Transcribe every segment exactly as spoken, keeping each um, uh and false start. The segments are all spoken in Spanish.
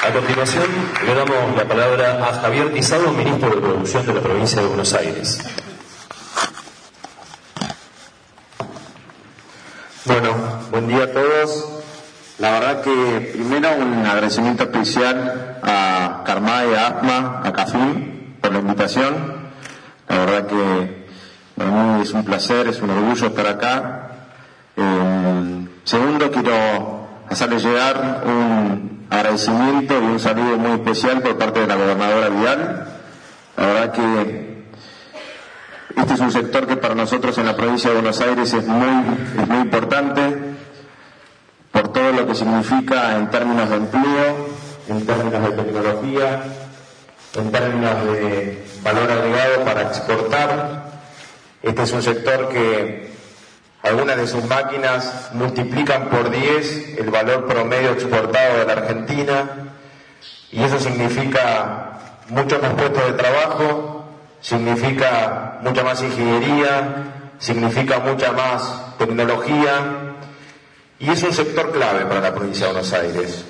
A continuación, le damos la palabra a Javier Tizado, ministro de Producción de la provincia de Buenos Aires. Bueno, buen día a todos. La verdad que primero un agradecimiento especial a Carmay, a ACMA, a CAFIM por la invitación. La verdad que para mí es un placer, es un orgullo estar acá. Eh, segundo, quiero hacerle llegar un agradecimiento y un saludo muy especial por parte de la gobernadora Vidal. La verdad que este es un sector que para nosotros en la provincia de Buenos Aires es muy, es muy importante por todo lo que significa en términos de empleo, en términos de tecnología, en términos de valor agregado para exportar. Este es un sector que algunas de sus máquinas multiplican por diez el valor promedio exportado de la Argentina, y eso significa muchos más puestos de trabajo, significa mucha más ingeniería, significa mucha más tecnología, y es un sector clave para la provincia de Buenos Aires,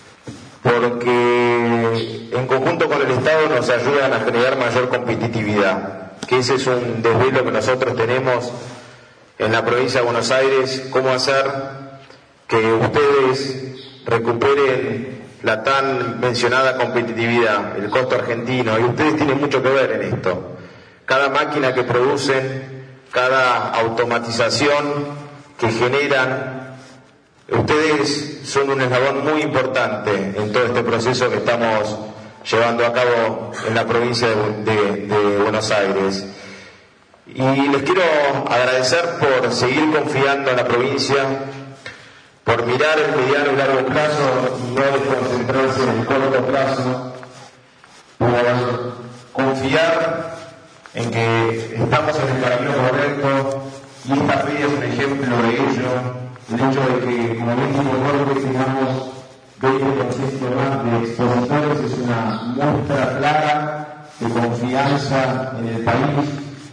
porque en conjunto con el Estado nos ayudan a generar mayor competitividad, que ese es un desvelo que nosotros tenemos en la provincia de Buenos Aires: cómo hacer que ustedes recuperen la tan mencionada competitividad, el costo argentino, y ustedes tienen mucho que ver en esto. Cada máquina que producen, cada automatización que generan, ustedes son un eslabón muy importante en todo este proceso que estamos llevando a cabo en la provincia de, de, de Buenos Aires. Y les quiero agradecer por seguir confiando en la provincia, por mirar el mediano y largo plazo y no concentrarse en el corto plazo, por confiar en que estamos en el camino correcto, y esta feria es un ejemplo de ello. El hecho de que, como México Norte, tengamos veinte por ciento más de expositores es una muestra clara de confianza en el país.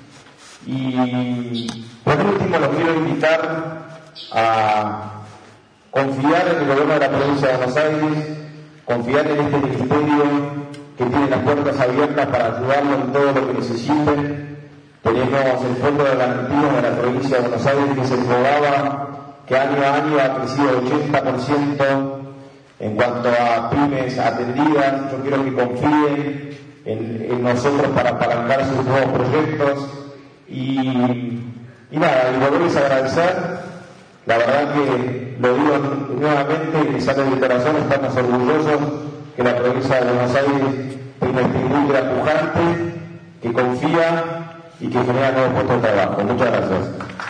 Y por último, los quiero invitar a confiar en el gobierno de la provincia de Buenos Aires, confiar en este ministerio que tiene las puertas abiertas para ayudarlo en todo lo que necesiten. Tenemos el Fondo de Garantías de la provincia de Buenos Aires, que es el FOGABA, que año a año ha crecido el ochenta por ciento en cuanto a pymes atendidas. Yo quiero que confíen en, en nosotros para apalancar sus nuevos proyectos. Y, y nada, y volverles a agradecer. La verdad que lo digo nuevamente, que sale del corazón, estamos orgullosos que la provincia de Buenos Aires tiene esta industria pujante, que confía y que genera nuevos puestos de trabajo. Muchas gracias.